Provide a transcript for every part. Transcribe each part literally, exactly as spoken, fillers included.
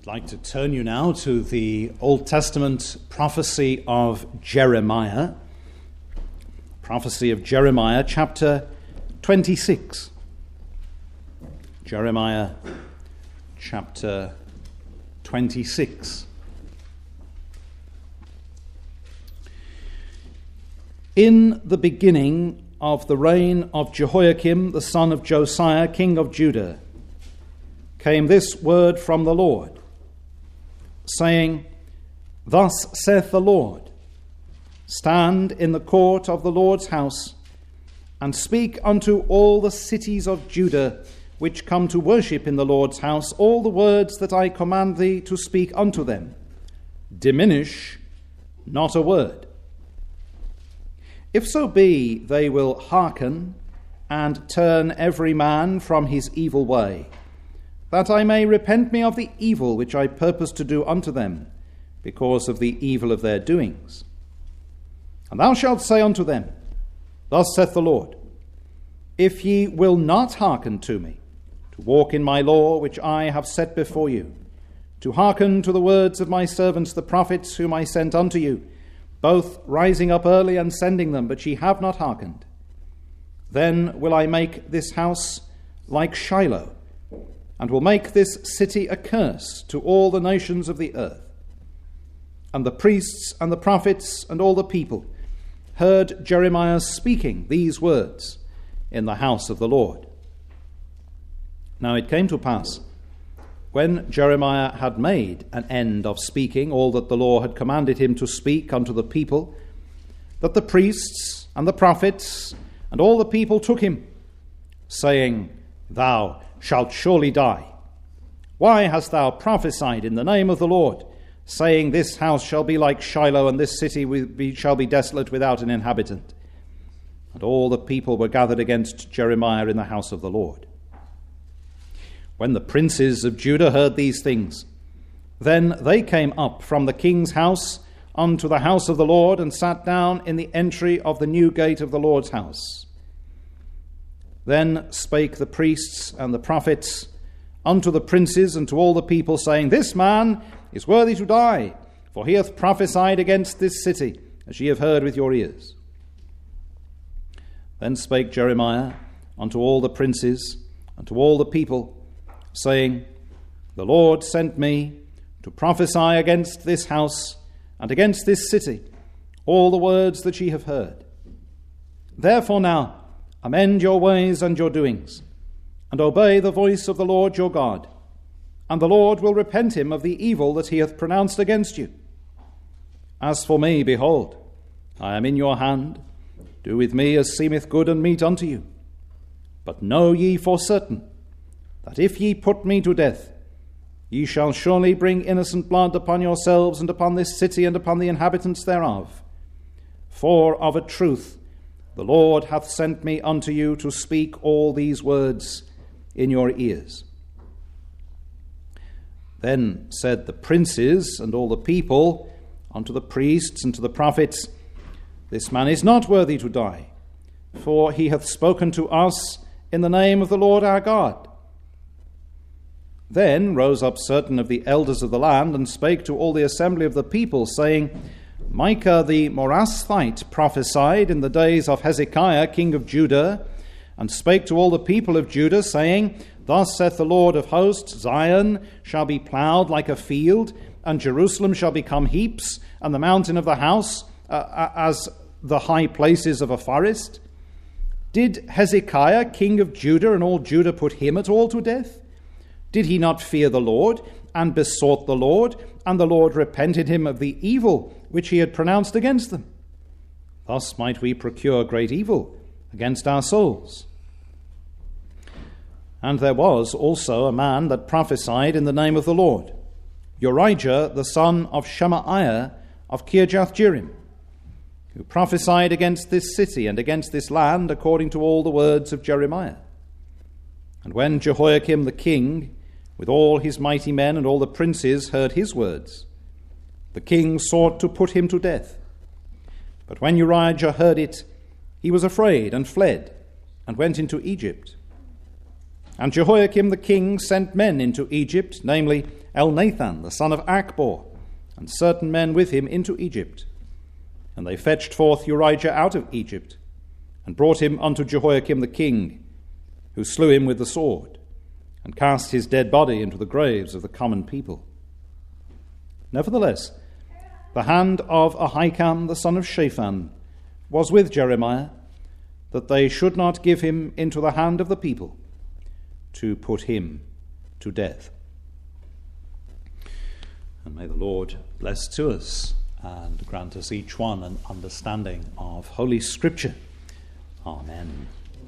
I'd like to turn you now to the Old Testament prophecy of Jeremiah. Prophecy of Jeremiah, chapter twenty-six. Jeremiah, chapter twenty-six. In the beginning of the reign of Jehoiakim, the son of Josiah, king of Judah, came this word from the Lord, saying, Thus saith the Lord, Stand in the court of the Lord's house, and speak unto all the cities of Judah, which come to worship in the Lord's house, all the words that I command thee to speak unto them. Diminish not a word. If so be they will hearken, and turn every man from his evil way, that I may repent me of the evil which I purpose to do unto them, because of the evil of their doings. And thou shalt say unto them, Thus saith the Lord, If ye will not hearken to me, to walk in my law which I have set before you, to hearken to the words of my servants the prophets whom I sent unto you, both rising up early and sending them, but ye have not hearkened, then will I make this house like Shiloh, and will make this city a curse to all the nations of the earth. And the priests and the prophets and all the people heard Jeremiah speaking these words in the house of the Lord. Now it came to pass, when Jeremiah had made an end of speaking all that the Lord had commanded him to speak unto the people, that the priests and the prophets and all the people took him, saying, Thou shalt surely die. Why hast thou prophesied in the name of the Lord, saying, This house shall be like Shiloh, and this city will be, shall be desolate without an inhabitant? And all the people were gathered against Jeremiah in the house of the Lord. When the princes of Judah heard these things, then they came up from the king's house unto the house of the Lord, and sat down in the entry of the new gate of the Lord's house. Then spake the priests and the prophets unto the princes and to all the people, saying, This man is worthy to die, for he hath prophesied against this city, as ye have heard with your ears. Then spake Jeremiah unto all the princes and to all the people, saying, The Lord sent me to prophesy against this house and against this city all the words that ye have heard. Therefore now amend your ways and your doings, and obey the voice of the Lord your God, and the Lord will repent him of the evil that he hath pronounced against you. As for me, behold, I am in your hand. Do with me as seemeth good and meet unto you. But know ye for certain, that if ye put me to death, ye shall surely bring innocent blood upon yourselves and upon this city and upon the inhabitants thereof. For of a truth the Lord hath sent me unto you to speak all these words in your ears. Then said the princes and all the people unto the priests and to the prophets, This man is not worthy to die, for he hath spoken to us in the name of the Lord our God. Then rose up certain of the elders of the land, and spake to all the assembly of the people, saying, Micah the Morasthite prophesied in the days of Hezekiah king of Judah, and spake to all the people of Judah, saying, Thus saith the Lord of hosts, Zion shall be plowed like a field, and Jerusalem shall become heaps, and the mountain of the house uh, as the high places of a forest. Did Hezekiah king of Judah and all Judah put him at all to death? Did he not fear the Lord, and besought the Lord, and the Lord repented him of the evil which he had pronounced against them? Thus might we procure great evil against our souls. And there was also a man that prophesied in the name of the Lord, Urijah the son of Shemaiah of Kirjath-jearim, who prophesied against this city and against this land according to all the words of Jeremiah. And when Jehoiakim the king, with all his mighty men and all the princes, heard his words, the king sought to put him to death. But when Urijah heard it, he was afraid and fled, and went into Egypt. And Jehoiakim the king sent men into Egypt, namely Elnathan, the son of Achbor, and certain men with him into Egypt. And they fetched forth Urijah out of Egypt, and brought him unto Jehoiakim the king, who slew him with the sword, and cast his dead body into the graves of the common people. Nevertheless, the hand of Ahikam the son of Shaphan was with Jeremiah, that they should not give him into the hand of the people, to put him to death. And may the Lord bless to us and grant us each one an understanding of Holy Scripture. Amen.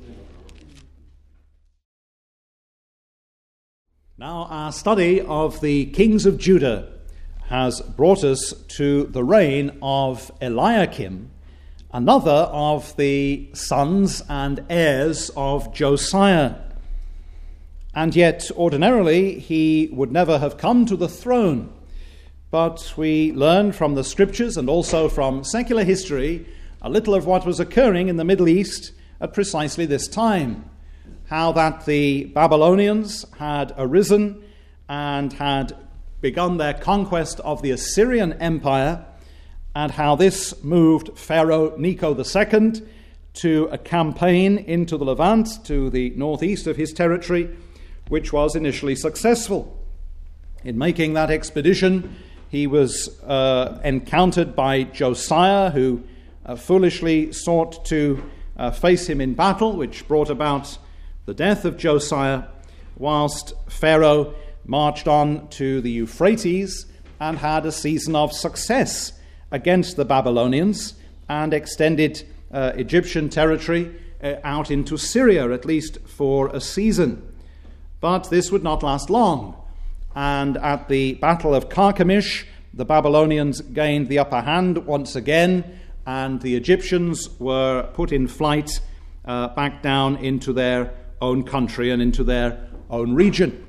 Now our study of the kings of Judah has brought us to the reign of Eliakim, another of the sons and heirs of Josiah. And yet, ordinarily, he would never have come to the throne. But we learn from the Scriptures and also from secular history a little of what was occurring in the Middle East at precisely this time. How that the Babylonians had arisen and had begun their conquest of the Assyrian Empire, and how this moved Pharaoh Necho the Second to a campaign into the Levant, to the northeast of his territory, which was initially successful. In making that expedition, he was uh, encountered by Josiah, who uh, foolishly sought to uh, face him in battle, which brought about the death of Josiah, whilst Pharaoh marched on to the Euphrates and had a season of success against the Babylonians and extended uh, Egyptian territory uh, out into Syria, at least for a season. But this would not last long, and at the Battle of Carchemish, the Babylonians gained the upper hand once again, and the Egyptians were put in flight uh, back down into their own country and into their own region.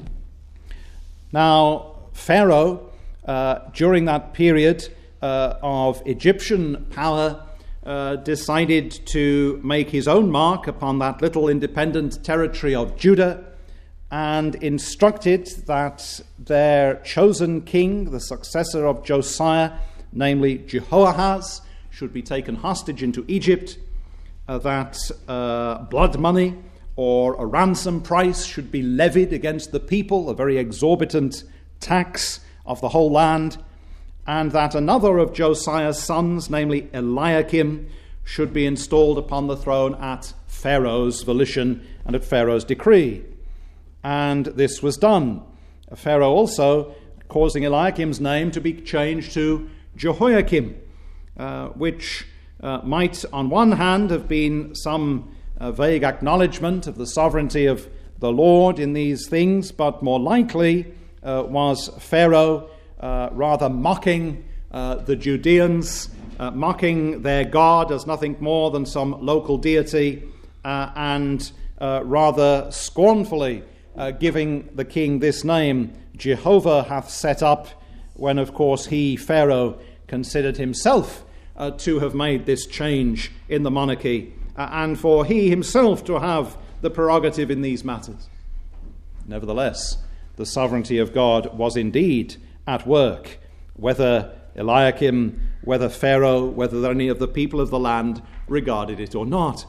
Now, Pharaoh, uh, during that period uh, of Egyptian power, uh, decided to make his own mark upon that little independent territory of Judah, and instructed that their chosen king, the successor of Josiah, namely Jehoahaz, should be taken hostage into Egypt, uh, that uh, blood money or a ransom price should be levied against the people, a very exorbitant tax of the whole land, and that another of Josiah's sons, namely Eliakim, should be installed upon the throne at Pharaoh's volition and at Pharaoh's decree. And this was done. Pharaoh also causing Eliakim's name to be changed to Jehoiakim, uh, which uh, might on one hand have been some uh, vague acknowledgement of the sovereignty of the Lord in these things, but more likely uh, was Pharaoh uh, rather mocking uh, the Judeans, uh, mocking their God as nothing more than some local deity, uh, and uh, rather scornfully Uh, giving the king this name, Jehovah hath set up, when of course he, Pharaoh, considered himself uh, to have made this change in the monarchy, uh, and for he himself to have the prerogative in these matters. Nevertheless, the sovereignty of God was indeed at work, whether Eliakim, whether Pharaoh, whether any of the people of the land regarded it or not.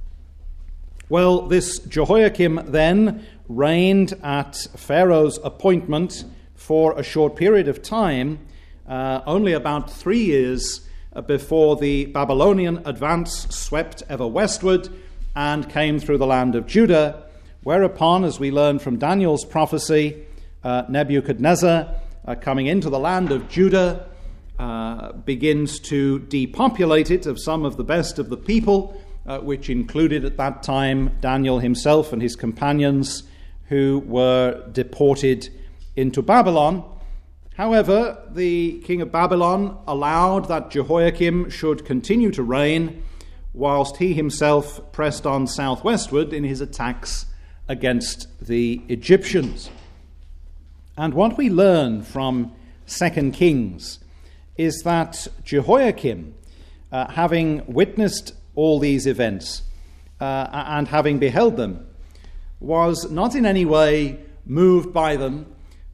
Well, this Jehoiakim then reigned at Pharaoh's appointment for a short period of time, uh, only about three years before the Babylonian advance swept ever westward and came through the land of Judah, whereupon, as we learn from Daniel's prophecy, uh, Nebuchadnezzar, uh, coming into the land of Judah, uh, begins to depopulate it of some of the best of the people, uh, which included at that time Daniel himself and his companions, who were deported into Babylon. However, the king of Babylon allowed that Jehoiakim should continue to reign, whilst he himself pressed on southwestward in his attacks against the Egyptians. And what we learn from Second Kings is that Jehoiakim, uh, having witnessed all these events uh, and having beheld them, was not in any way moved by them,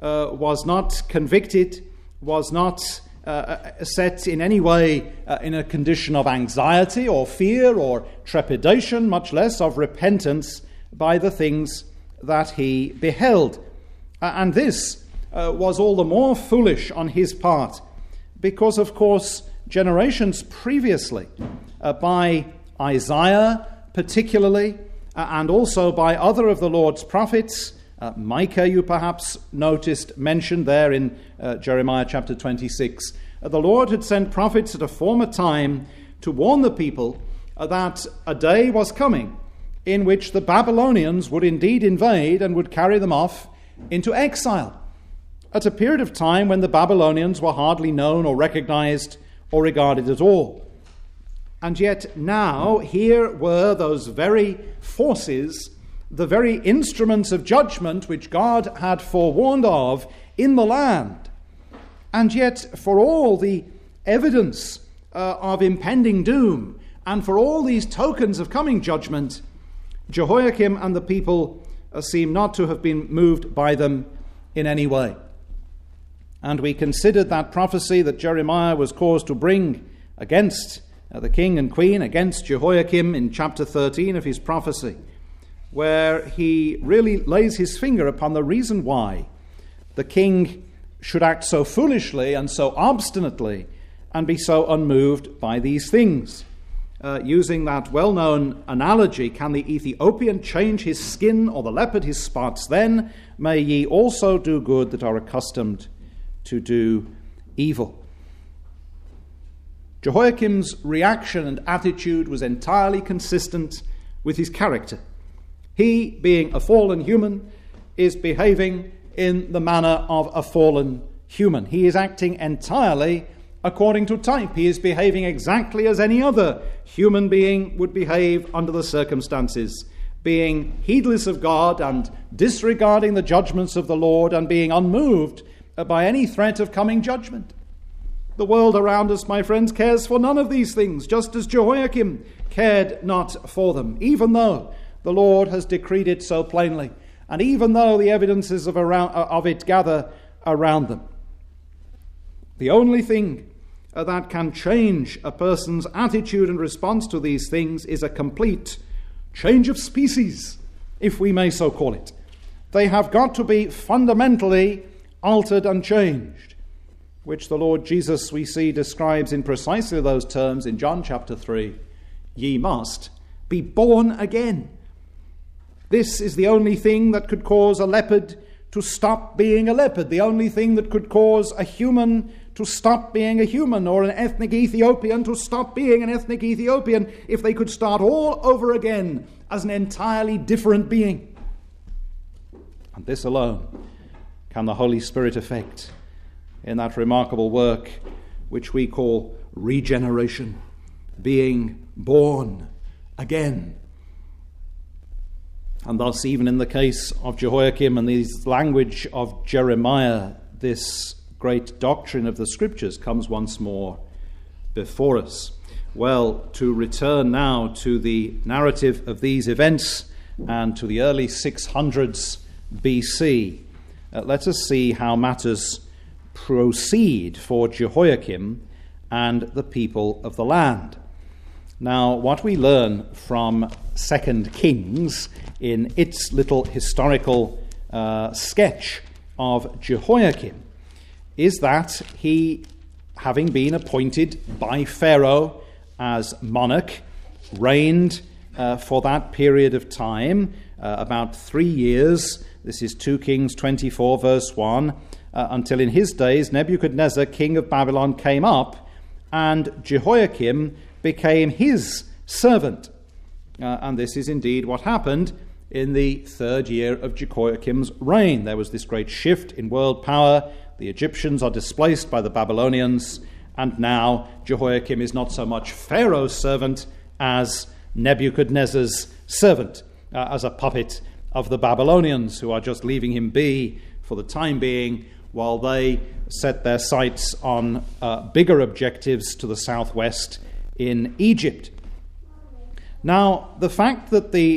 uh, was not convicted, was not uh, set in any way uh, in a condition of anxiety or fear or trepidation, much less of repentance by the things that he beheld. Uh, and this uh, was all the more foolish on his part because, of course, generations previously, uh, by Isaiah particularly, uh, and also by other of the Lord's prophets, uh, Micah you perhaps noticed mentioned there in uh, Jeremiah chapter twenty-six, uh, the Lord had sent prophets at a former time to warn the people uh, that a day was coming in which the Babylonians would indeed invade and would carry them off into exile, at a period of time when the Babylonians were hardly known or recognized or regarded at all. And yet now here were those very forces, the very instruments of judgment which God had forewarned of in the land. And yet for all the evidence uh, of impending doom and for all these tokens of coming judgment, Jehoiakim and the people uh, seem not to have been moved by them in any way. And we considered that prophecy that Jeremiah was caused to bring against uh, the king and queen, against Jehoiakim in chapter thirteen of his prophecy, where he really lays his finger upon the reason why the king should act so foolishly and so obstinately and be so unmoved by these things. Uh, using that well-known analogy, can the Ethiopian change his skin or the leopard his spots? Then may ye also do good that are accustomed to do evil. Jehoiakim's reaction and attitude was entirely consistent with his character. He, being a fallen human, is behaving in the manner of a fallen human. He is acting entirely according to type. He is behaving exactly as any other human being would behave under the circumstances, being heedless of God and disregarding the judgments of the Lord and being unmoved by any threat of coming judgment. The world around us, my friends, cares for none of these things, just as Jehoiakim cared not for them, even though the Lord has decreed it so plainly, and even though the evidences of, around, of it gather around them. The only thing that can change a person's attitude and response to these things is a complete change of species, if we may so call it. They have got to be fundamentally altered and changed, which the Lord Jesus, we see, describes in precisely those terms in John chapter three. Ye must be born again. This is the only thing that could cause a leopard to stop being a leopard, the only thing that could cause a human to stop being a human, or an ethnic Ethiopian to stop being an ethnic Ethiopian, if they could start all over again as an entirely different being. And this alone can the Holy Spirit effect in that remarkable work which we call regeneration, being born again. And thus, even in the case of Jehoiakim and the language of Jeremiah, this great doctrine of the Scriptures comes once more before us. Well, to return now to the narrative of these events and to the early six hundreds B C, uh, let us see how matters proceed for Jehoiakim and the people of the land. Now, what we learn from Second Kings in its little historical uh, sketch of Jehoiakim is that he, having been appointed by Pharaoh as monarch, reigned uh, for that period of time, uh, about three years. This is two Kings twenty-four, verse one, uh, until in his days Nebuchadnezzar, king of Babylon, came up, and Jehoiakim became his servant. Uh, and this is indeed what happened in the third year of Jehoiakim's reign. There was this great shift in world power. The Egyptians are displaced by the Babylonians, and now Jehoiakim is not so much Pharaoh's servant as Nebuchadnezzar's servant, uh, as a puppet of the Babylonians, who are just leaving him be for the time being while they set their sights on uh, bigger objectives to the southwest in Egypt. Now, the fact that the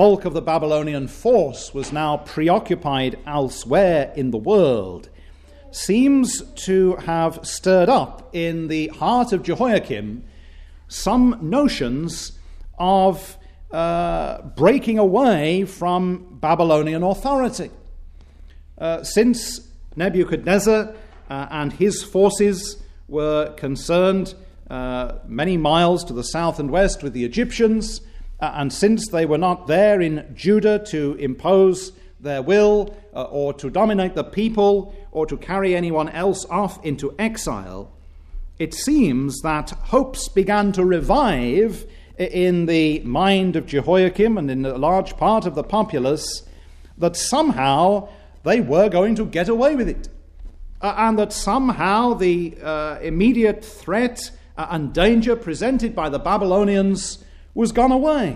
bulk of the Babylonian force was now preoccupied elsewhere in the world, seems to have stirred up in the heart of Jehoiakim some notions of uh, breaking away from Babylonian authority. Uh, since Nebuchadnezzar uh, and his forces were concerned uh, many miles to the south and west with the Egyptians, uh, and since they were not there in Judah to impose their will uh, or to dominate the people or to carry anyone else off into exile, it seems that hopes began to revive in the mind of Jehoiakim and in a large part of the populace that somehow they were going to get away with it, uh, and that somehow the uh, immediate threat uh, and danger presented by the Babylonians was gone away.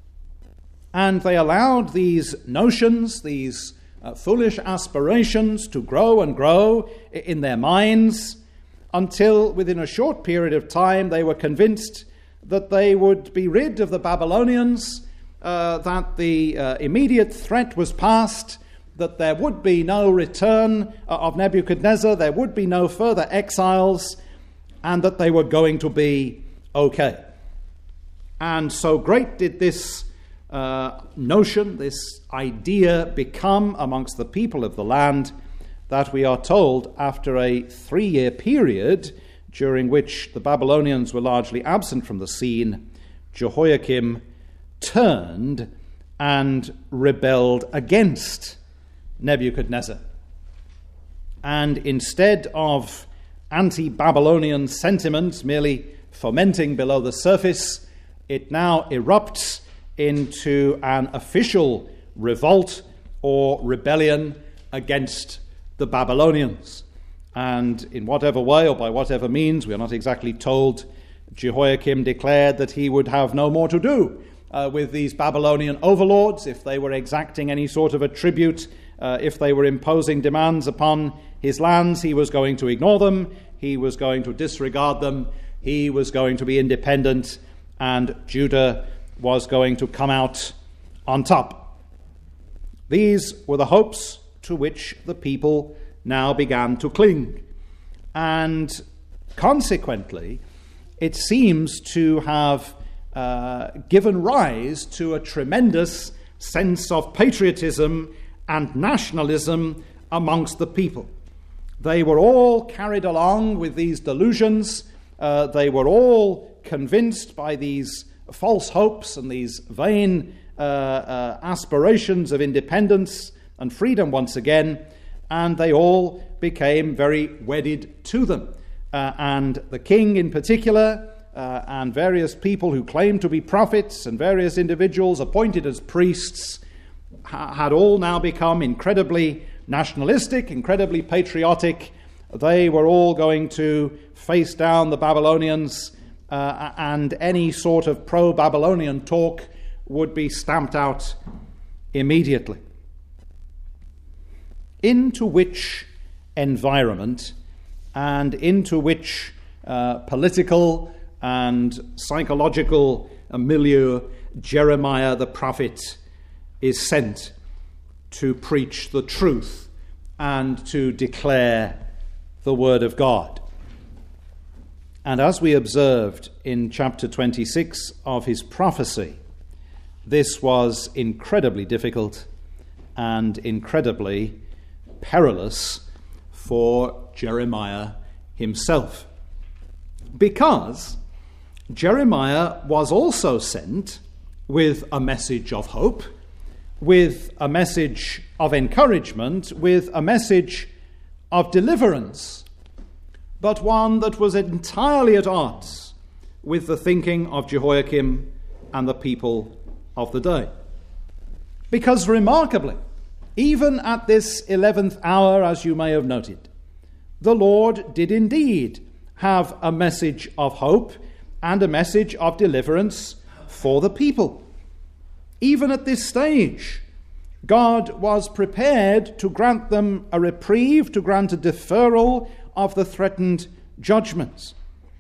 And they allowed these notions, these uh, foolish aspirations to grow and grow in their minds until within a short period of time they were convinced that they would be rid of the Babylonians, uh, that the uh, immediate threat was past, that there would be no return of Nebuchadnezzar, there would be no further exiles, and that they were going to be okay. And so great did this uh, notion, this idea become amongst the people of the land, that we are told after a three-year period during which the Babylonians were largely absent from the scene, Jehoiakim turned and rebelled against Nebuchadnezzar. And instead of anti-Babylonian sentiments merely fomenting below the surface, it now erupts into an official revolt or rebellion against the Babylonians. And in whatever way or by whatever means, we are not exactly told, Jehoiakim declared that he would have no more to do uh, with these Babylonian overlords if they were exacting any sort of a tribute, uh, if they were imposing demands upon his lands. He was going to ignore them, he was going to disregard them, he was going to be independent, and Judah was going to come out on top. These were the hopes to which the people now began to cling. And consequently, it seems to have uh, given rise to a tremendous sense of patriotism and nationalism amongst the people. They were all carried along with these delusions. Uh, they were all convinced by these false hopes and these vain uh, uh, aspirations of independence and freedom once again, and they all became very wedded to them. Uh, and the king in particular, uh, and various people who claimed to be prophets, and various individuals appointed as priests, ha- had all now become incredibly nationalistic, incredibly patriotic. They were all going to face down the Babylonians, uh, and any sort of pro-Babylonian talk would be stamped out immediately. Into which environment and into which uh, political and psychological milieu Jeremiah the prophet is sent to preach the truth and to declare the word of God. And as we observed in chapter twenty-six of his prophecy, this was incredibly difficult and incredibly perilous for Jeremiah himself, because Jeremiah was also sent with a message of hope, with a message of encouragement, with a message of deliverance, but one that was entirely at odds with the thinking of Jehoiakim and the people of the day. Because remarkably, even at this eleventh hour, as you may have noted, the Lord did indeed have a message of hope and a message of deliverance for the people. Even at this stage, God was prepared to grant them a reprieve, to grant a deferral of the threatened judgments.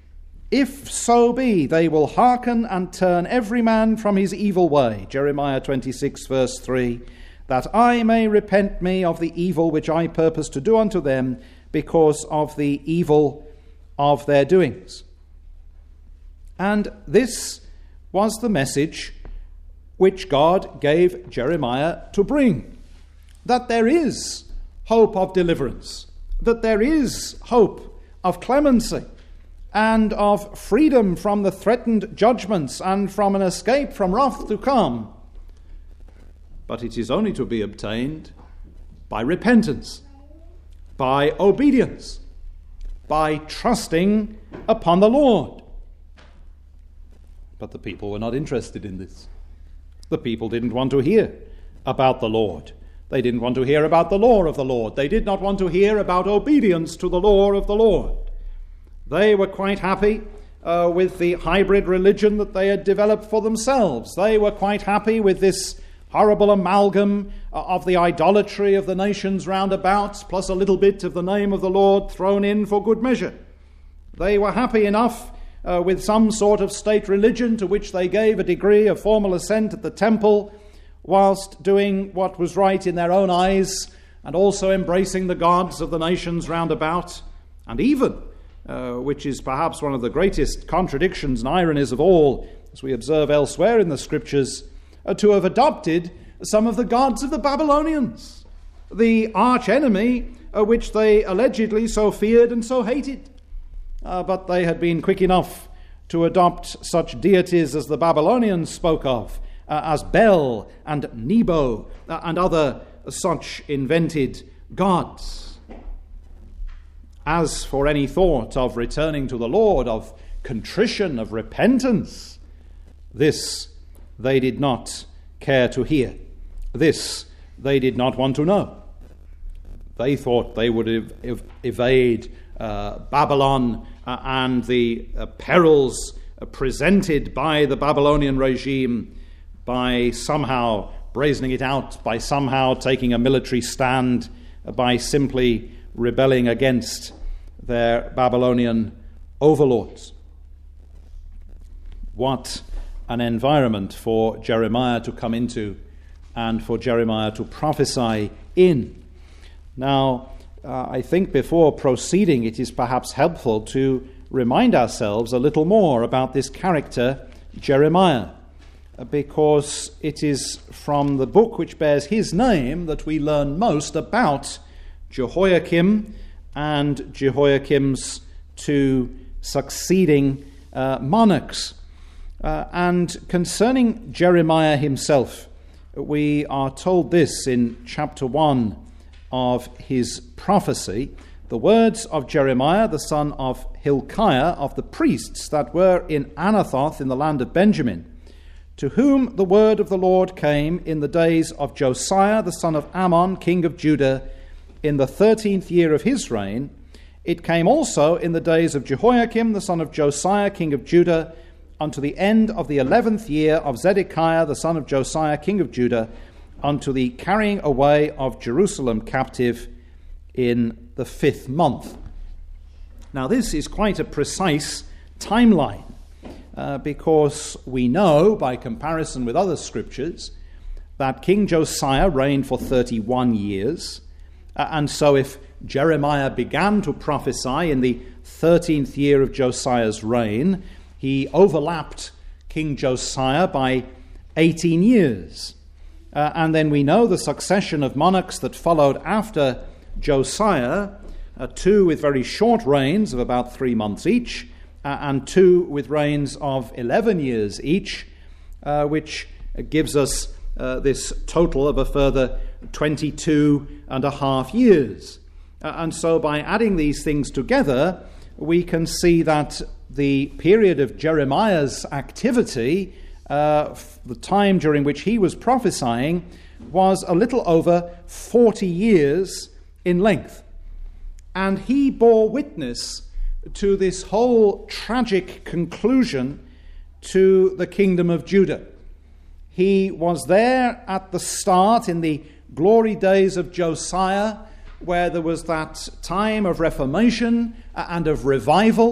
If so be they will hearken and turn every man from his evil way, Jeremiah twenty-six, verse three, that I may repent me of the evil which I purpose to do unto them because of the evil of their doings. And this was the message which God gave Jeremiah to bring, that there is hope of deliverance, that there is hope of clemency and of freedom from the threatened judgments and from an escape from wrath to come. But it is only to be obtained by repentance, by obedience, by trusting upon the Lord. But the people were not interested in this. The people didn't want to hear about the Lord. They didn't want to hear about the law of the Lord. They did not want to hear about obedience to the law of the Lord. They were quite happy uh, with the hybrid religion that they had developed for themselves. They were quite happy with this horrible amalgam uh, of the idolatry of the nations round about, plus a little bit of the name of the Lord thrown in for good measure. They were happy enough uh, with some sort of state religion to which they gave a degree of formal assent at the temple, whilst doing what was right in their own eyes, and also embracing the gods of the nations round about, and even, uh, which is perhaps one of the greatest contradictions and ironies of all, as we observe elsewhere in the Scriptures, uh, to have adopted some of the gods of the Babylonians, the arch enemy uh, which they allegedly so feared and so hated. Uh, but they had been quick enough to adopt such deities as the Babylonians spoke of, uh, as Bel and Nebo uh, and other such invented gods. As for any thought of returning to the Lord, of contrition, of repentance, this they did not care to hear. This they did not want to know. They thought they would ev- ev- evade uh, Babylon uh, and the uh, perils uh, presented by the Babylonian regime by somehow brazening it out, by somehow taking a military stand, uh, by simply rebelling against their Babylonian overlords. What an environment for Jeremiah to come into and for Jeremiah to prophesy in. Now, uh, I think before proceeding, it is perhaps helpful to remind ourselves a little more about this character, Jeremiah, because it is from the book which bears his name that we learn most about Jehoiakim and Jehoiakim's two succeeding uh, monarchs. Uh, and concerning Jeremiah himself, we are told this in chapter one of his prophecy. The words of Jeremiah, the son of Hilkiah, of the priests that were in Anathoth in the land of Benjamin, to whom the word of the Lord came in the days of Josiah, the son of Ammon, king of Judah, in the thirteenth year of his reign. It came also in the days of Jehoiakim, the son of Josiah, king of Judah, unto the end of the eleventh year of Zedekiah, the son of Josiah, king of Judah, unto the carrying away of Jerusalem captive in the fifth month. Now, this is quite a precise timeline, uh, because we know, by comparison with other scriptures, that King Josiah reigned for thirty-one years, uh, and so if Jeremiah began to prophesy in the thirteenth year of Josiah's reign, he overlapped King Josiah by eighteen years. Uh, and then we know the succession of monarchs that followed after Josiah, uh, two with very short reigns of about three months each, uh, and two with reigns of eleven years each, uh, which gives us uh, this total of a further twenty-two and a half years. Uh, and so by adding these things together, we can see that the period of Jeremiah's activity, uh, the time during which he was prophesying, was a little over forty years in length. And he bore witness to this whole tragic conclusion to the kingdom of Judah. He was there at the start in the glory days of Josiah, where there was that time of reformation and of revival,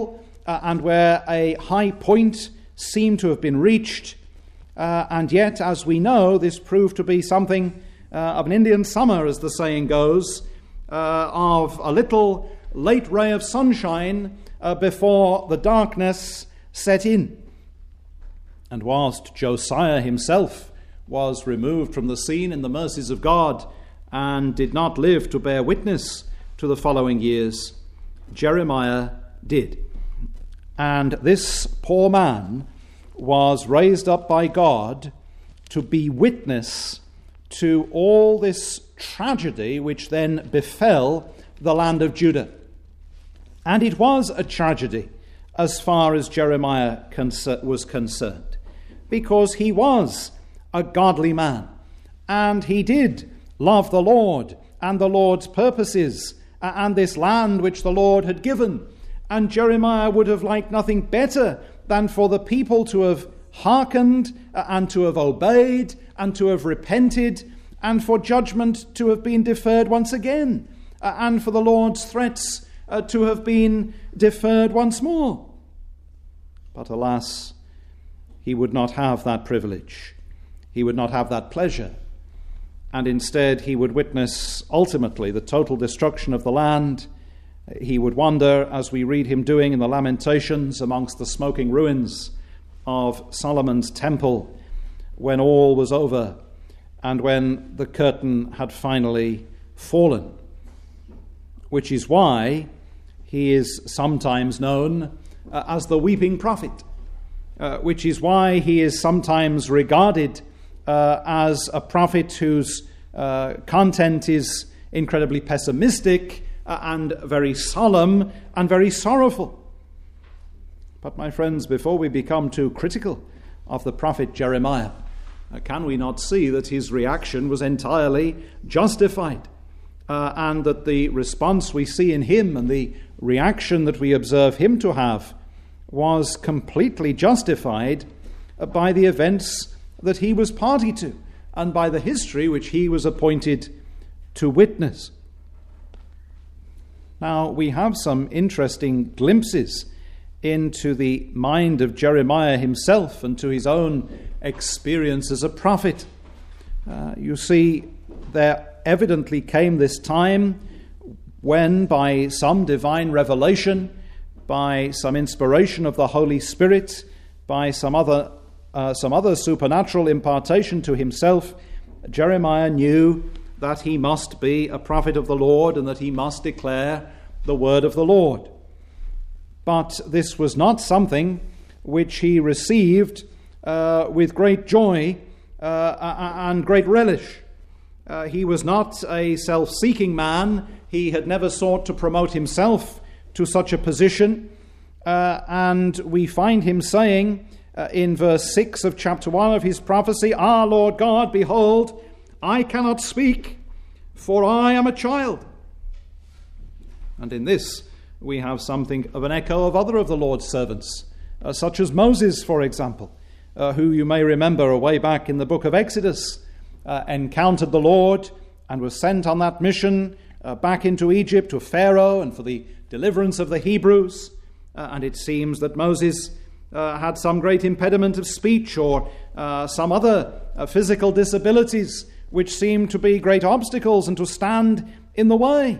uh, and where a high point seemed to have been reached. Uh, and yet, as we know, this proved to be something uh, of an Indian summer, as the saying goes, uh, of a little late ray of sunshine uh, before the darkness set in. And whilst Josiah himself was removed from the scene in the mercies of God and did not live to bear witness to the following years, Jeremiah did. And this poor man was raised up by God to be witness to all this tragedy which then befell the land of Judah. And it was a tragedy as far as Jeremiah concer- was concerned, because he was a godly man, and he did love the Lord and the Lord's purposes and this land which the Lord had given. And Jeremiah would have liked nothing better than for the people to have hearkened and to have obeyed and to have repented, and for judgment to have been deferred once again, and for the Lord's threats uh, to have been deferred once more. But alas, he would not have that privilege. He would not have that pleasure. And instead he would witness ultimately the total destruction of the land. He would wander, as we read him doing in the Lamentations, amongst the smoking ruins of Solomon's temple, when all was over and when the curtain had finally fallen. Which is why he is sometimes known uh, as the weeping prophet, uh, which is why he is sometimes regarded uh, as a prophet whose uh, content is incredibly pessimistic uh, and very solemn and very sorrowful. But my friends, before we become too critical of the prophet Jeremiah, uh, can we not see that his reaction was entirely justified? Uh, and that the response we see in him and the reaction that we observe him to have was completely justified uh, by the events that he was party to and by the history which he was appointed to witness. Now, we have some interesting glimpses into the mind of Jeremiah himself and to his own experience as a prophet. Uh, you see, there evidently came this time when, by some divine revelation, by some inspiration of the Holy Spirit, by some other uh, some other supernatural impartation to himself, Jeremiah knew that he must be a prophet of the Lord and that he must declare the word of the Lord. But this was not something which he received uh, with great joy uh, and great relish. Uh, he was not a self-seeking man. He had never sought to promote himself to such a position. Uh, and we find him saying uh, in verse six of chapter one of his prophecy, "Ah, Lord God, behold, I cannot speak, for I am a child." And in this we have something of an echo of other of the Lord's servants, uh, such as Moses, for example, uh, who you may remember away back in the book of Exodus, Uh, encountered the Lord and was sent on that mission uh, back into Egypt to Pharaoh and for the deliverance of the Hebrews. Uh, and it seems that Moses uh, had some great impediment of speech or uh, some other uh, physical disabilities which seemed to be great obstacles and to stand in the way.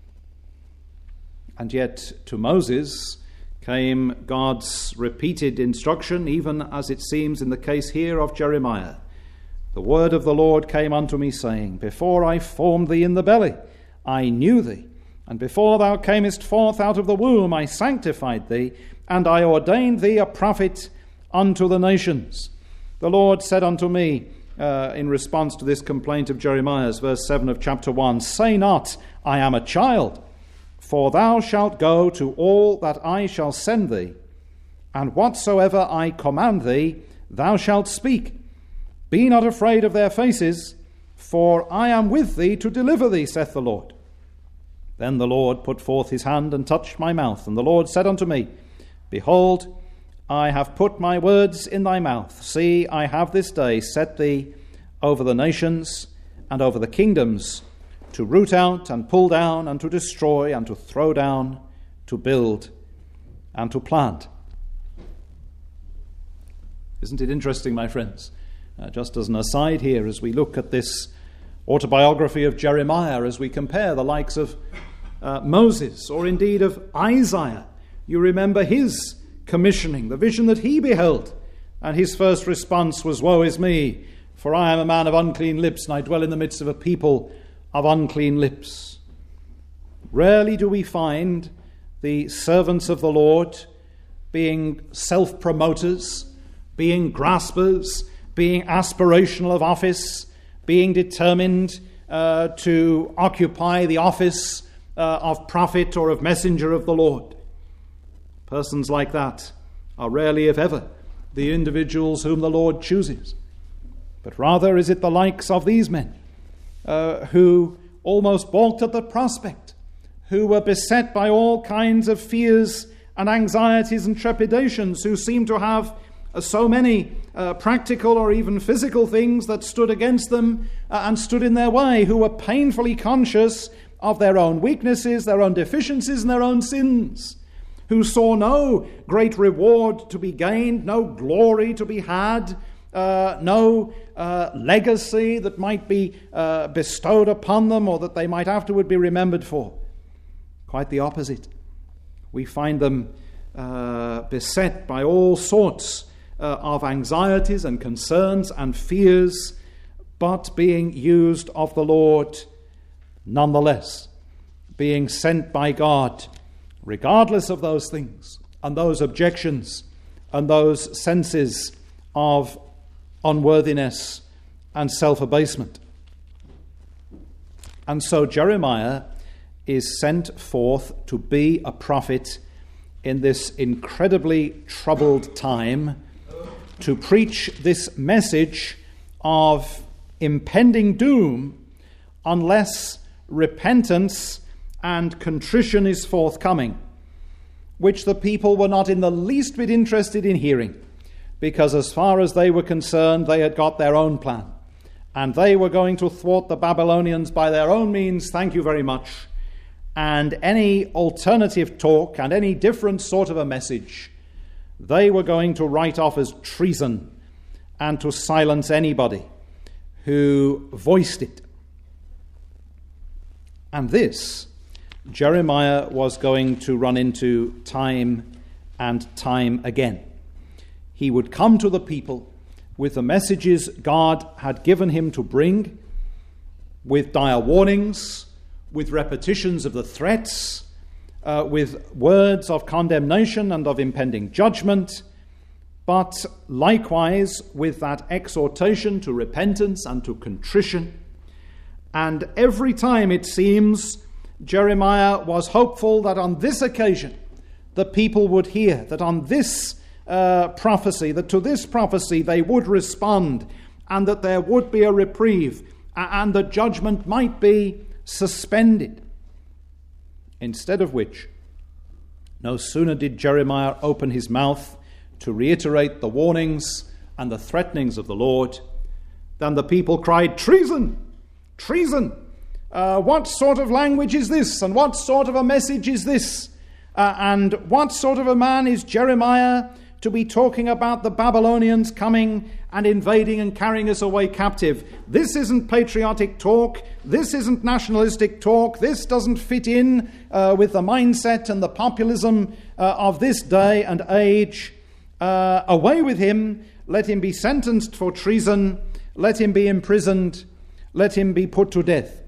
And yet to Moses came God's repeated instruction, even as it seems in the case here of Jeremiah. The word of the Lord came unto me, saying, Before I formed thee in the belly, I knew thee, and before thou camest forth out of the womb, I sanctified thee, and I ordained thee a prophet unto the nations. The Lord said unto me, uh, in response to this complaint of Jeremiah's, verse seven of chapter one, Say not, I am a child, for thou shalt go to all that I shall send thee, and whatsoever I command thee, thou shalt speak. Be not afraid of their faces, for I am with thee to deliver thee, saith the Lord. Then the Lord put forth his hand and touched my mouth. And the Lord said unto me, Behold, I have put my words in thy mouth. See, I have this day set thee over the nations and over the kingdoms, to root out and pull down and to destroy and to throw down, to build and to plant. Isn't it interesting, my friends? Uh, just as an aside here, as we look at this autobiography of Jeremiah, as we compare the likes of uh, Moses or indeed of Isaiah, you remember his commissioning, the vision that he beheld, and his first response was, "Woe is me, for I am a man of unclean lips, and I dwell in the midst of a people of unclean lips." Rarely do we find the servants of the Lord being self-promoters, being graspers, being aspirational of office, being determined uh, to occupy the office uh, of prophet or of messenger of the Lord. Persons like that are rarely, if ever, the individuals whom the Lord chooses. But rather is it the likes of these men uh, who almost balked at the prospect, who were beset by all kinds of fears and anxieties and trepidations, who seemed to have uh, so many uh, practical or even physical things that stood against them uh, and stood in their way, who were painfully conscious of their own weaknesses, their own deficiencies, and their own sins, who saw no great reward to be gained, no glory to be had, uh, no uh, legacy that might be uh, bestowed upon them or that they might afterward be remembered for. Quite the opposite. We find them uh, beset by all sorts uh, of anxieties and concerns and fears, but being used of the Lord nonetheless, being sent by God, regardless of those things and those objections and those senses of unworthiness and self-abasement. And so Jeremiah is sent forth to be a prophet in this incredibly troubled time, to preach this message of impending doom unless repentance and contrition is forthcoming, which the people were not in the least bit interested in hearing, because as far as they were concerned, they had got their own plan, and they were going to thwart the Babylonians by their own means, thank you very much, and any alternative talk and any different sort of a message, they were going to write off as treason and to silence anybody who voiced it. And this Jeremiah was going to run into time and time again. He would come to the people with the messages God had given him to bring, with dire warnings, with repetitions of the threats, uh, with words of condemnation and of impending judgment, but likewise with that exhortation to repentance and to contrition. And every time, it seems, Jeremiah was hopeful that on this occasion the people would hear, that on this uh, prophecy, that to this prophecy they would respond, and that there would be a reprieve, and the judgment might be suspended. Instead of which, no sooner did Jeremiah open his mouth to reiterate the warnings and the threatenings of the Lord, than the people cried, "Treason! Treason! Uh, what sort of language is this? And what sort of a message is this? Uh, and what sort of a man is Jeremiah to be talking about the Babylonians coming and invading and carrying us away captive? This isn't patriotic talk. This isn't nationalistic talk. This doesn't fit in uh, with the mindset and the populism uh, of this day and age. Uh, away with him. Let him be sentenced for treason. Let him be imprisoned. Let him be put to death."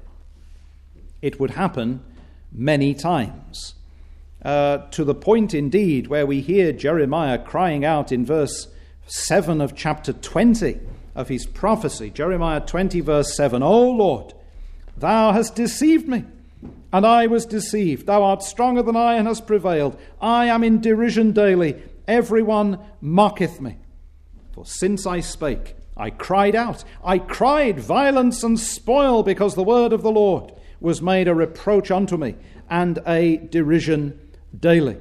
It would happen many times, uh, to the point indeed where we hear Jeremiah crying out in verse seven of chapter twenty of his prophecy, Jeremiah twenty verse seven, "O Lord, thou hast deceived me, and I was deceived. Thou art stronger than I and hast prevailed. I am in derision daily. Everyone mocketh me. For since I spake, I cried out. I cried violence and spoil, because the word of the Lord was made a reproach unto me, and a derision daily."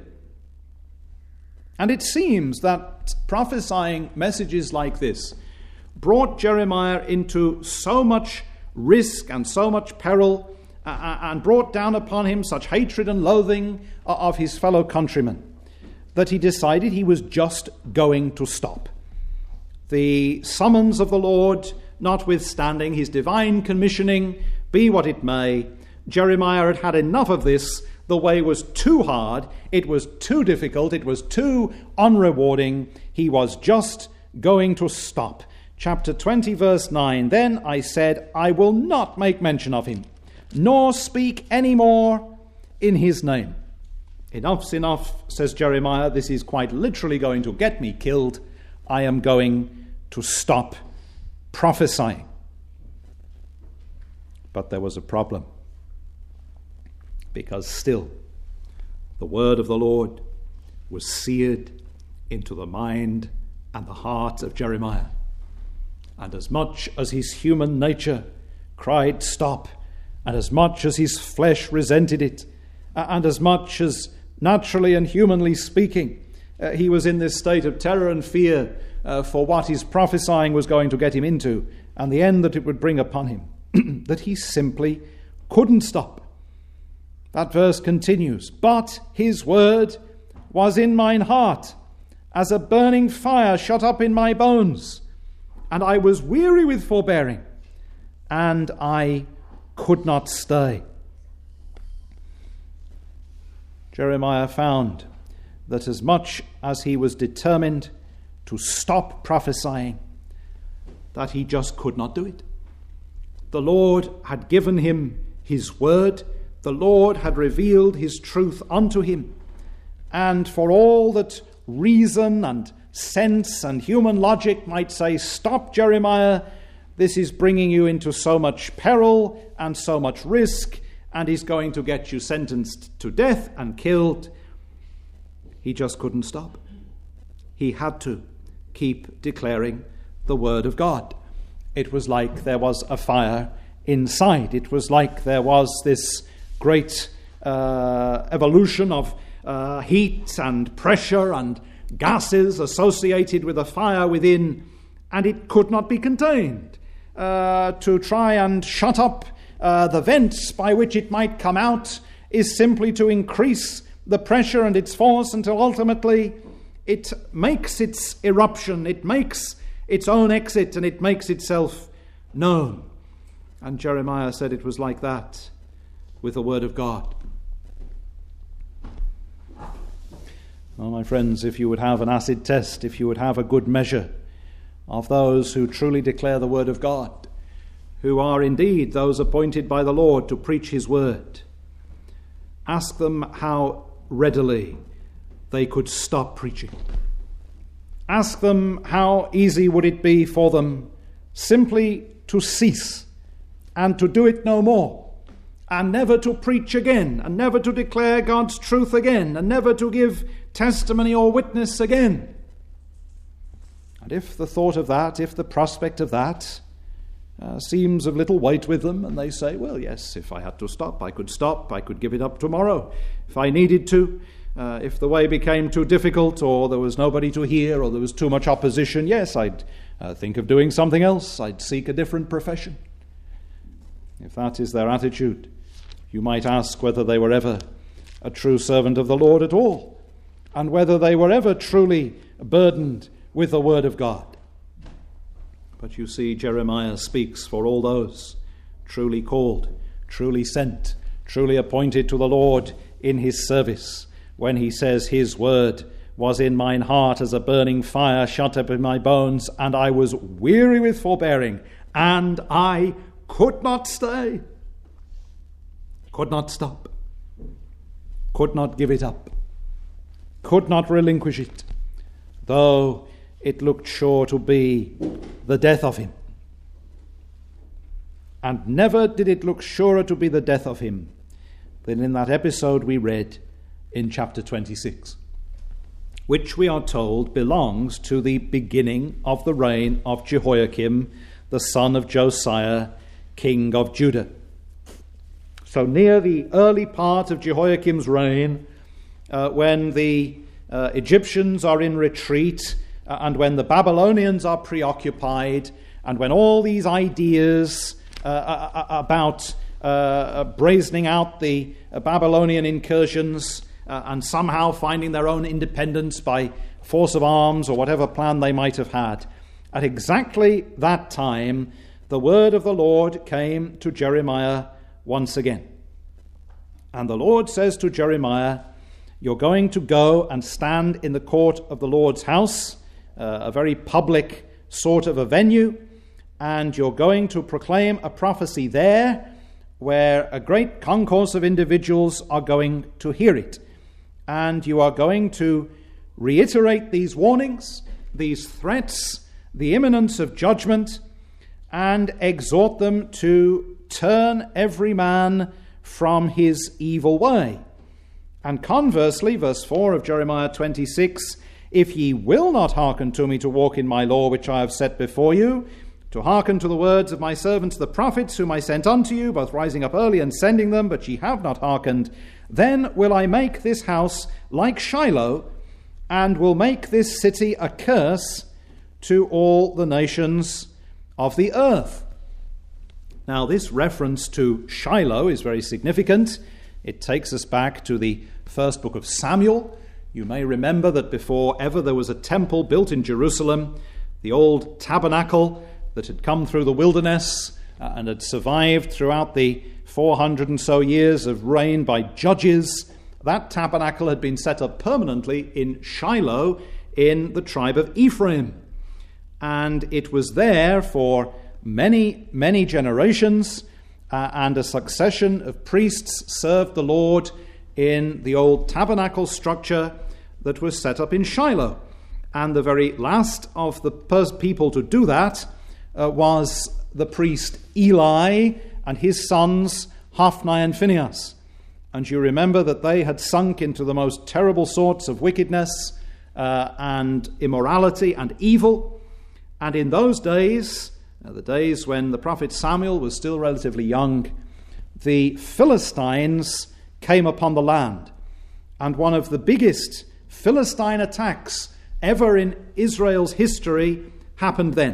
And it seems that prophesying messages like this brought Jeremiah into so much risk and so much peril, uh, and brought down upon him such hatred and loathing of his fellow countrymen, that he decided he was just going to stop. The summons of the Lord, notwithstanding his divine commissioning, be what it may, Jeremiah had had enough of this. The way was too hard, it was too difficult, it was too unrewarding. He was just going to stop. Chapter twenty, verse nine, "Then I said, I will not make mention of him, nor speak any more in his name." Enough's enough, says Jeremiah. This is quite literally going to get me killed. I am going to stop prophesying. But there was a problem, because still the word of the Lord was seared into the mind and the heart of Jeremiah. And as much as his human nature cried stop, and as much as his flesh resented it, and as much as naturally and humanly speaking, uh, he was in this state of terror and fear uh, for what his prophesying was going to get him into, and the end that it would bring upon him, that he simply couldn't stop. That verse continues, "But his word was in mine heart, as a burning fire shut up in my bones, and I was weary with forbearing, and I could not stay." Jeremiah found that as much as he was determined to stop prophesying, that he just could not do it. The Lord had given him his word. The Lord had revealed his truth unto him. And for all that reason and sense and human logic might say, "Stop, Jeremiah, this is bringing you into so much peril and so much risk, and is going to get you sentenced to death and killed," he just couldn't stop. He had to keep declaring the word of God. It was like there was a fire inside. It was like there was this great uh, evolution of uh, heat and pressure and gases associated with a fire within, and it could not be contained. Uh, to try and shut up uh, the vents by which it might come out is simply to increase the pressure and its force until ultimately it makes its eruption, it makes its own exit, and it makes itself known. And Jeremiah said it was like that with the word of God. Well, my friends, if you would have an acid test, if you would have a good measure of those who truly declare the word of God, who are indeed those appointed by the Lord to preach his word, ask them how readily they could stop preaching. Ask them how easy would it be for them simply to cease and to do it no more, and never to preach again, and never to declare God's truth again, and never to give testimony or witness again. And if the thought of that, if the prospect of that uh, seems of little weight with them, and they say, well, yes, if I had to stop, I could stop, I could give it up tomorrow if I needed to. Uh, if the way became too difficult, or there was nobody to hear, or there was too much opposition, yes, I'd uh, think of doing something else. I'd seek a different profession. If that is their attitude, you might ask whether they were ever a true servant of the Lord at all, and whether they were ever truly burdened with the word of God. But you see, Jeremiah speaks for all those truly called, truly sent, truly appointed to the Lord in his service, when he says, his word was in mine heart as a burning fire shut up in my bones, and I was weary with forbearing, and I could not stay, could not stop, could not give it up, could not relinquish it, though it looked sure to be the death of him. And never did it look surer to be the death of him than in that episode we read in chapter twenty-six, which we are told belongs to the beginning of the reign of Jehoiakim, the son of Josiah, king of Judah. So near the early part of Jehoiakim's reign, uh, when the uh, Egyptians are in retreat, uh, and when the Babylonians are preoccupied, and when all these ideas uh, uh, about uh, brazening out the uh, Babylonian incursions uh, and somehow finding their own independence by force of arms or whatever plan they might have had. At exactly that time, the word of the Lord came to Jeremiah once again. And the Lord says to Jeremiah, you're going to go and stand in the court of the Lord's house, uh, a very public sort of a venue, and you're going to proclaim a prophecy there where a great concourse of individuals are going to hear it. And you are going to reiterate these warnings, these threats, the imminence of judgment, and exhort them to turn every man from his evil way. And conversely, verse four of Jeremiah twenty-six, if ye will not hearken to me to walk in my law which I have set before you, to hearken to the words of my servants the prophets whom I sent unto you, both rising up early and sending them, but ye have not hearkened, then will I make this house like Shiloh, and will make this city a curse to all the nations of the earth. Now, this reference to Shiloh is very significant. It takes us back to the first book of Samuel. You may remember that before ever there was a temple built in Jerusalem, the old tabernacle that had come through the wilderness uh, and had survived throughout the four hundred and so years of reign by judges, that tabernacle had been set up permanently in Shiloh in the tribe of Ephraim. And it was there for many, many generations, uh, and a succession of priests served the Lord in the old tabernacle structure that was set up in Shiloh. And the very last of the pers- people to do that uh, was the priest Eli and his sons Hophni and Phinehas. And you remember that they had sunk into the most terrible sorts of wickedness uh, and immorality and evil. And in those days, uh, the days when the prophet Samuel was still relatively young, the Philistines came upon the land. And one of the biggest Philistine attacks ever in Israel's history happened then.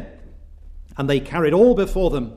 And they carried all before them.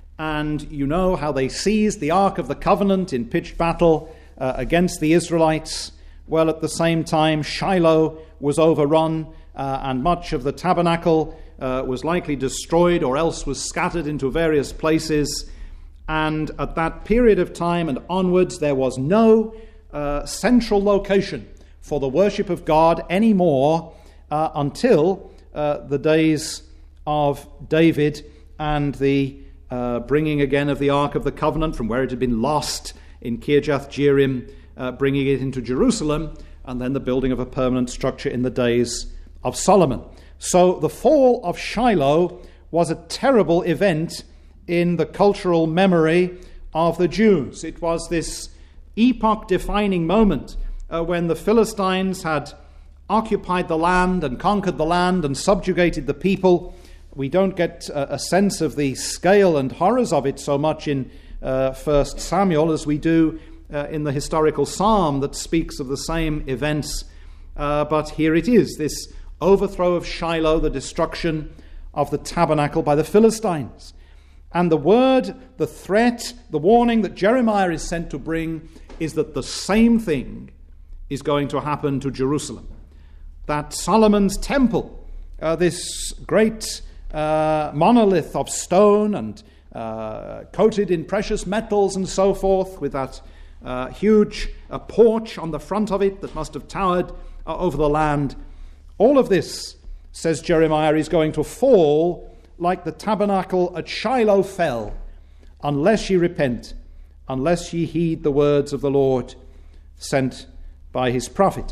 And you know how they seized the Ark of the Covenant in pitched battle uh, against the Israelites. Well, at the same time, Shiloh was overrun, uh, and much of the tabernacle uh, was likely destroyed or else was scattered into various places. And at that period of time and onwards, there was no uh, central location for the worship of God anymore uh, until uh, the days of David and the uh, bringing again of the Ark of the Covenant from where it had been lost in Kirjath Jearim, uh, bringing it into Jerusalem, and then the building of a permanent structure in the days of Solomon. So the fall of Shiloh was a terrible event in the cultural memory of the Jews. It was this epoch-defining moment uh, when the Philistines had occupied the land and conquered the land and subjugated the people. We don't get a, a sense of the scale and horrors of it so much in uh, First Samuel as we do uh, in the historical psalm that speaks of the same events. Uh, but here it is, this overthrow of Shiloh, the destruction of the tabernacle by the Philistines. And the word, the threat, the warning that Jeremiah is sent to bring is that the same thing is going to happen to Jerusalem. That Solomon's temple, uh, this great uh, monolith of stone and uh, coated in precious metals and so forth, with that uh, huge uh, porch on the front of it that must have towered uh, over the land, all of this, says Jeremiah, is going to fall like the tabernacle at Shiloh fell, unless ye repent, unless ye heed the words of the Lord sent by his prophet.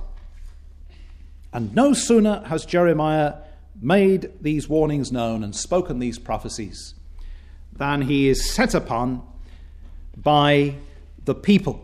And no sooner has Jeremiah made these warnings known and spoken these prophecies than he is set upon by the people.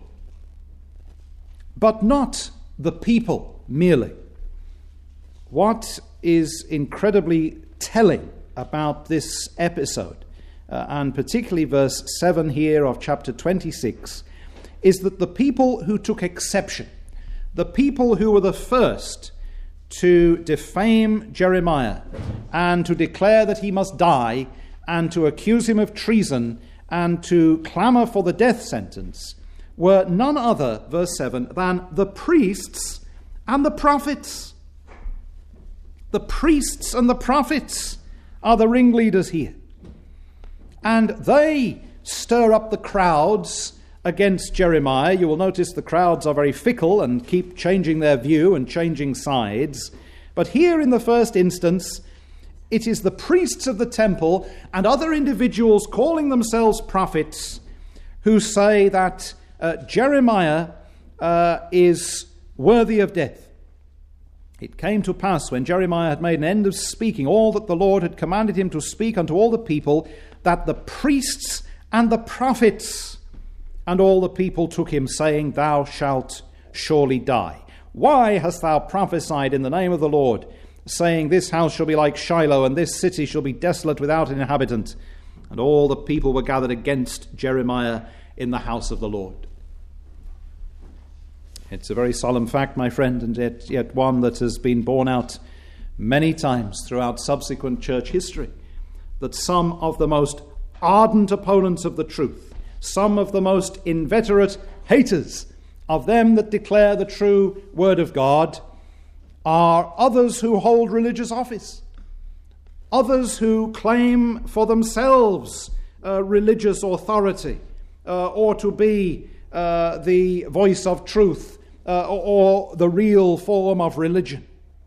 But not the people merely. What is incredibly telling about this episode, uh, and particularly verse seven here of chapter twenty-six, is that the people who took exception, the people who were the first to defame Jeremiah and to declare that he must die and to accuse him of treason and to clamour for the death sentence, were none other, verse seven, than the priests and the prophets. The priests and the prophets are the ringleaders here. And they stir up the crowds against Jeremiah. You will notice the crowds are very fickle and keep changing their view and changing sides. But here in the first instance, it is the priests of the temple and other individuals calling themselves prophets who say that uh, Jeremiah uh, is worthy of death. It came to pass, when Jeremiah had made an end of speaking all that the Lord had commanded him to speak unto all the people, that the priests and the prophets and all the people took him, saying, Thou shalt surely die. Why hast thou prophesied in the name of the Lord, saying, This house shall be like Shiloh, and this city shall be desolate without an inhabitant? And all the people were gathered against Jeremiah in the house of the Lord. It's a very solemn fact, my friend, and yet, yet one that has been borne out many times throughout subsequent church history, that some of the most ardent opponents of the truth, some of the most inveterate haters of them that declare the true word of God, are others who hold religious office, others who claim for themselves uh, religious authority, uh, or to be uh, the voice of truth, uh, or, or the real form of religion.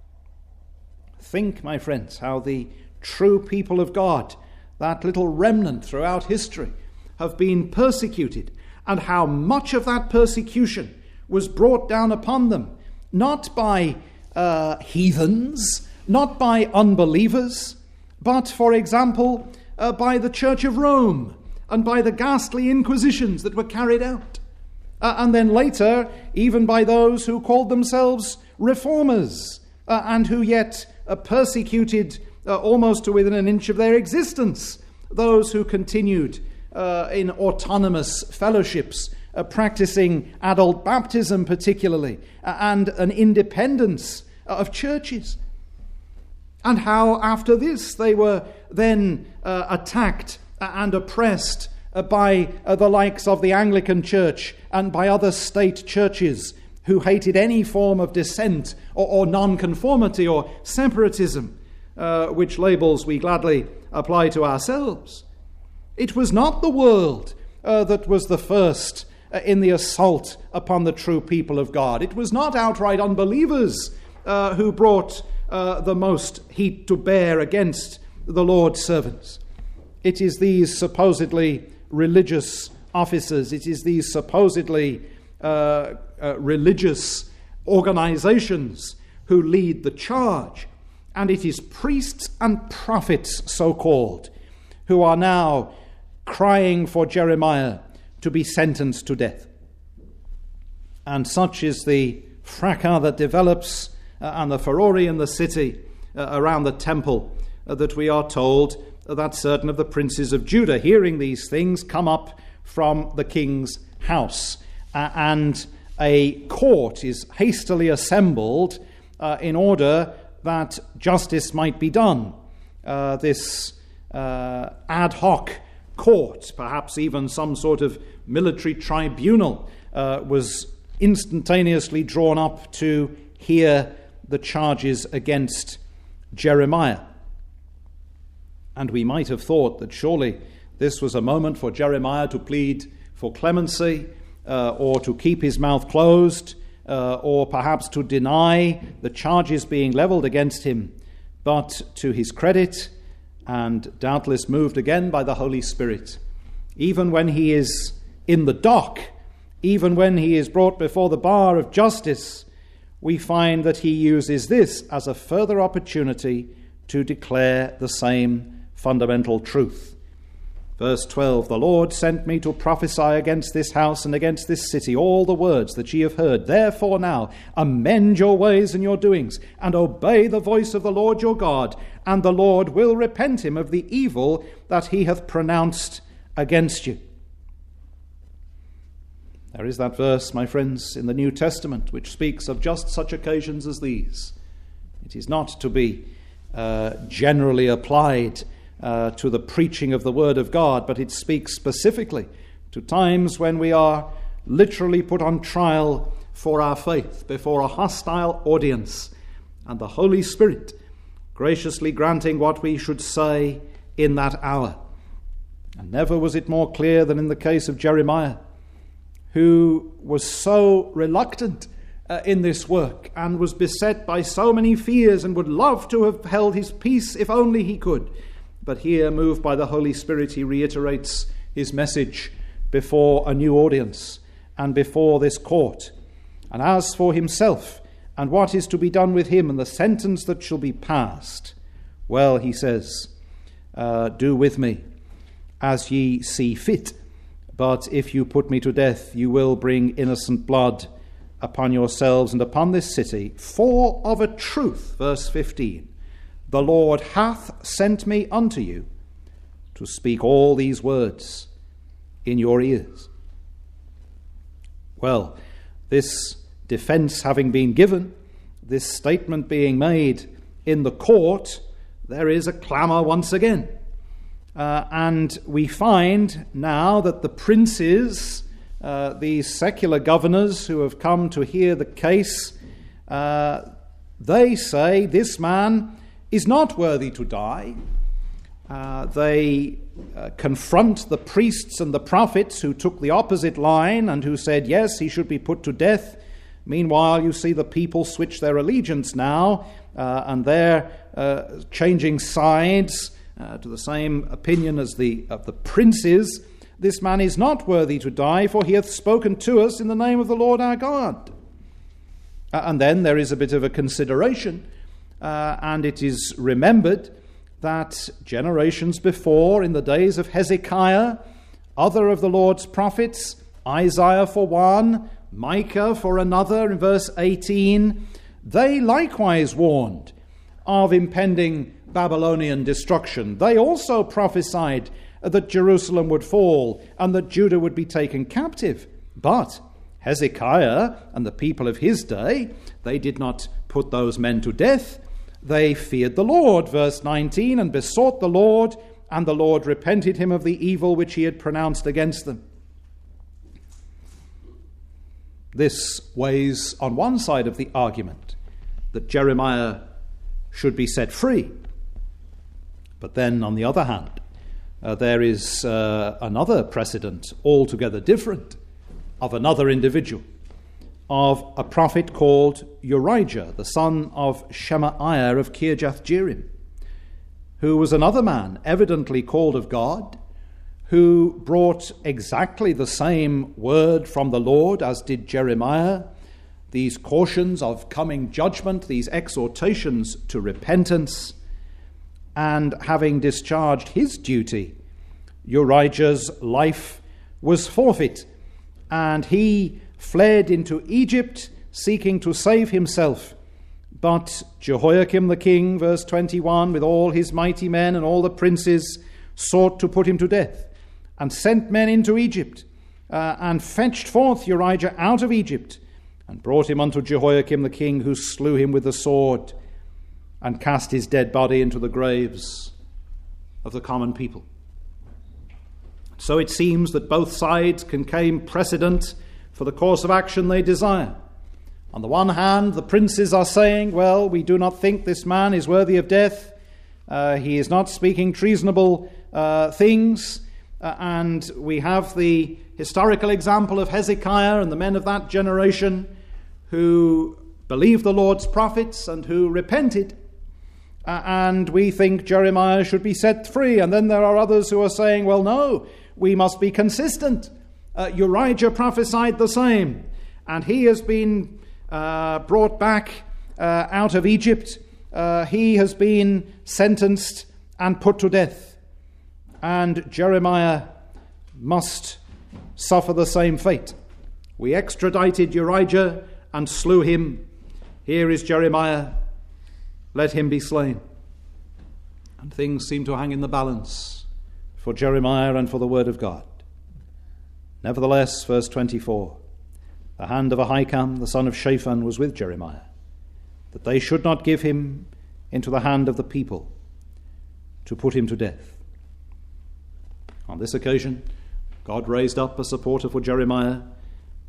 Think, my friends, how the true people of God, that little remnant throughout history, have been persecuted, and how much of that persecution was brought down upon them, not by uh, heathens, not by unbelievers, but, for example, uh, by the Church of Rome and by the ghastly inquisitions that were carried out. Uh, and then later, even by those who called themselves reformers uh, and who yet uh, persecuted uh, almost to within an inch of their existence those who continued uh, in autonomous fellowships, uh, practicing adult baptism particularly, uh, and an independence of churches. And how after this they were then uh, attacked and oppressed uh, by uh, the likes of the Anglican Church and by other state churches who hated any form of dissent or, or nonconformity or separatism, uh, which labels we gladly apply to ourselves. It was not the world uh, that was the first uh, in the assault upon the true people of God. It was not outright unbelievers uh, who brought uh, the most heat to bear against the Lord's servants. It is these supposedly religious officers, it is these supposedly uh, uh, religious organizations who lead the charge. And it is priests and prophets, so-called, who are now crying for Jeremiah to be sentenced to death. And such is the fracas that develops uh, and the furore in the city uh, around the temple uh, that we are told that certain of the princes of Judah, hearing these things, come up from the king's house, uh, and a court is hastily assembled uh, in order that justice might be done. Uh, this uh, ad hoc court, perhaps even some sort of military tribunal, uh, was instantaneously drawn up to hear the charges against Jeremiah. And we might have thought that surely this was a moment for Jeremiah to plead for clemency, uh, or to keep his mouth closed, uh, or perhaps to deny the charges being leveled against him. But to his credit, and doubtless moved again by the Holy Spirit, even when he is in the dock, even when he is brought before the bar of justice, we find that he uses this as a further opportunity to declare the same fundamental truth. Verse twelve, the Lord sent me to prophesy against this house and against this city all the words that ye have heard. Therefore now amend your ways and your doings, and obey the voice of the Lord your God, and the Lord will repent him of the evil that he hath pronounced against you. There is that verse, my friends, in the New Testament which speaks of just such occasions as these. It is not to be uh, generally applied Uh, to the preaching of the Word of God, but it speaks specifically to times when we are literally put on trial for our faith before a hostile audience, and the Holy Spirit graciously granting what we should say in that hour. And never was it more clear than in the case of Jeremiah, who was so reluctant uh, in this work and was beset by so many fears and would love to have held his peace if only he could. But here, moved by the Holy Spirit, he reiterates his message before a new audience and before this court. And as for himself and what is to be done with him and the sentence that shall be passed, well, he says, uh, do with me as ye see fit. But if you put me to death, you will bring innocent blood upon yourselves and upon this city. For of a truth, verse fifteen, the Lord hath sent me unto you to speak all these words in your ears. Well, this defense having been given, this statement being made in the court, there is a clamor once again. Uh, and we find now that the princes, uh, these secular governors who have come to hear the case, uh, they say this man is not worthy to die. Uh, they uh, confront the priests and the prophets who took the opposite line and who said, yes, he should be put to death. Meanwhile, you see the people switch their allegiance now, uh, and they're uh, changing sides Uh, to the same opinion as the of the princes. This man is not worthy to die, for he hath spoken to us in the name of the Lord our God. Uh, and then there is a bit of a consideration, uh, and it is remembered that generations before, in the days of Hezekiah, other of the Lord's prophets, Isaiah for one, Micah for another, in verse eighteen, they likewise warned of impending Babylonian destruction. They also prophesied that Jerusalem would fall and that Judah would be taken captive. But Hezekiah and the people of his day, they did not put those men to death. They feared the Lord, verse nineteen, and besought the Lord, and the Lord repented him of the evil which he had pronounced against them. This weighs on one side of the argument, that Jeremiah should be set free. But then, on the other hand, uh, there is uh, another precedent altogether different of another individual, of a prophet called Urijah, the son of Shemaiah of Kirjath-Jearim, who was another man evidently called of God, who brought exactly the same word from the Lord as did Jeremiah, these cautions of coming judgment, these exhortations to repentance. And having discharged his duty, Urijah's life was forfeit, and he fled into Egypt, seeking to save himself. But Jehoiakim the king, verse twenty-one, with all his mighty men and all the princes, sought to put him to death, and sent men into Egypt, uh, and fetched forth Urijah out of Egypt, and brought him unto Jehoiakim the king, who slew him with the sword, and cast his dead body into the graves of the common people. So it seems that both sides can claim precedent for the course of action they desire. On the one hand, the princes are saying, well, we do not think this man is worthy of death. Uh, he is not speaking treasonable uh, things. Uh, and we have the historical example of Hezekiah and the men of that generation who believed the Lord's prophets and who repented. Uh, and we think Jeremiah should be set free. And then there are others who are saying, well, no, we must be consistent. Uh, Urijah prophesied the same. And he has been uh, brought back uh, out of Egypt. Uh, he has been sentenced and put to death. And Jeremiah must suffer the same fate. We extradited Urijah and slew him. Here is Jeremiah. Let him be slain. And things seem to hang in the balance for Jeremiah and for the word of God. Nevertheless, verse twenty-four, the hand of Ahikam, the son of Shaphan, was with Jeremiah, that they should not give him into the hand of the people to put him to death. On this occasion, God raised up a supporter for Jeremiah,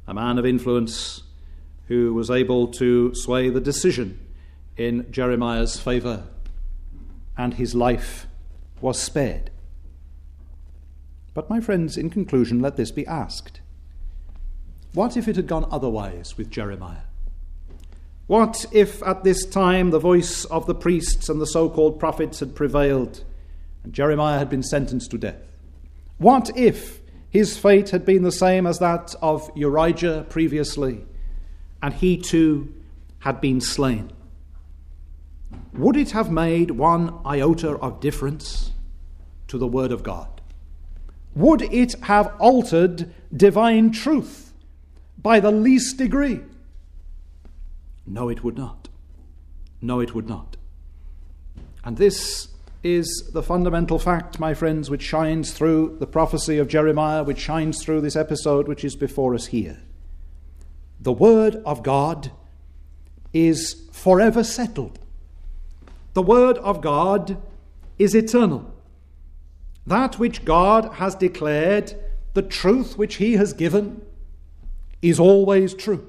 a man of influence who was able to sway the decision in Jeremiah's favor, and his life was spared. But my friends, in conclusion, let this be asked. What if it had gone otherwise with Jeremiah? What if at this time the voice of the priests and the so-called prophets had prevailed and Jeremiah had been sentenced to death? What if his fate had been the same as that of Urijah previously, and he too had been slain? Would it have made one iota of difference to the word of God? Would it have altered divine truth by the least degree? No, it would not. No, it would not. And this is the fundamental fact, my friends, which shines through the prophecy of Jeremiah, which shines through this episode which is before us here. The word of God is forever settled. The word of God is eternal. That which God has declared, the truth which he has given, is always true.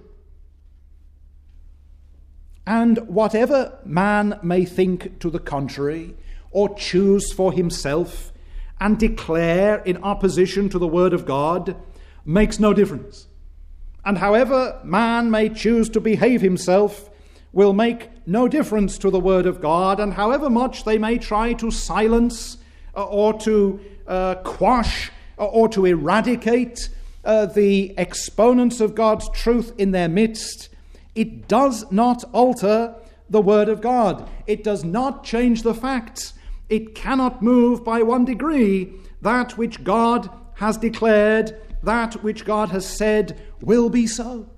And whatever man may think to the contrary, or choose for himself and declare in opposition to the word of God, makes no difference. And however man may choose to behave himself will make no difference to the word of God, and however much they may try to silence uh, or to uh, quash uh, or to eradicate uh, the exponents of God's truth in their midst, it does not alter the word of God. It does not change the facts. It cannot move by one degree that which God has declared, that which God has said will be so.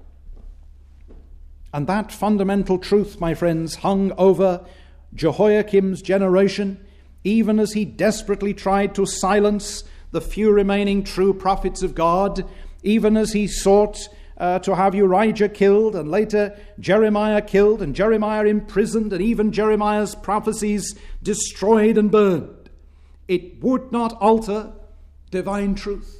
And that fundamental truth, my friends, hung over Jehoiakim's generation, even as he desperately tried to silence the few remaining true prophets of God, even as he sought uh, to have Urijah killed, and later Jeremiah killed, and Jeremiah imprisoned, and even Jeremiah's prophecies destroyed and burned. It would not alter divine truth.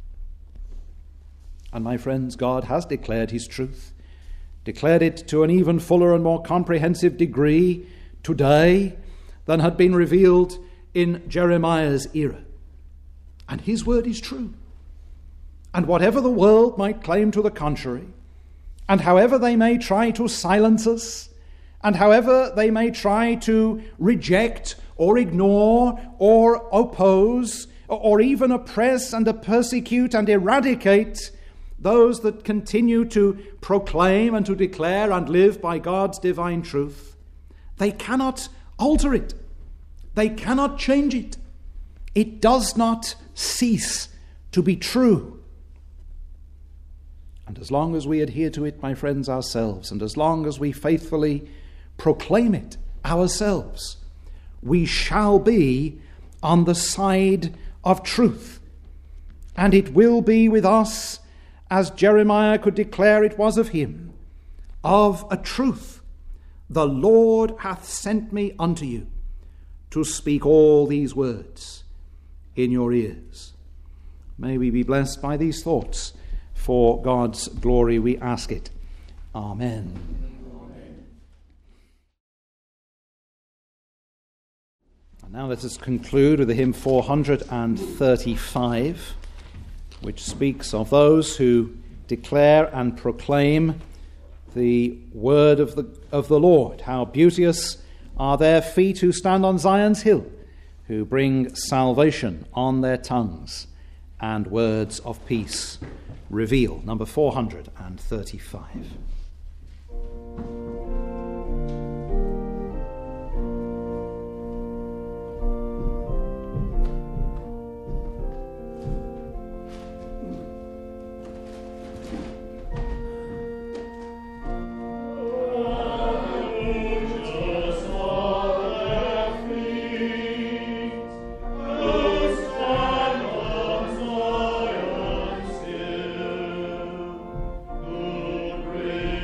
And my friends, God has declared his truth, declared it to an even fuller and more comprehensive degree today than had been revealed in Jeremiah's era. And his word is true. And whatever the world might claim to the contrary, and however they may try to silence us, and however they may try to reject or ignore or oppose or even oppress and persecute and eradicate those that continue to proclaim and to declare and live by God's divine truth, they cannot alter it. They cannot change it. It does not cease to be true. And as long as we adhere to it, my friends, ourselves, and as long as we faithfully proclaim it ourselves, we shall be on the side of truth. And it will be with us, as Jeremiah could declare it was of him, of a truth. The Lord hath sent me unto you to speak all these words in your ears. May we be blessed by these thoughts. For God's glory we ask it. Amen. Amen. And now let us conclude with the hymn four hundred thirty-five, which speaks of those who declare and proclaim the word of the of the Lord. How beauteous are their feet who stand on Zion's hill, who bring salvation on their tongues and words of peace reveal. Number four hundred thirty-five. Great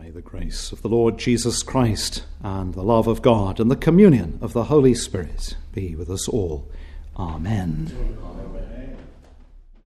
May the grace of the Lord Jesus Christ and the love of God and the communion of the Holy Spirit be with us all. Amen. Amen.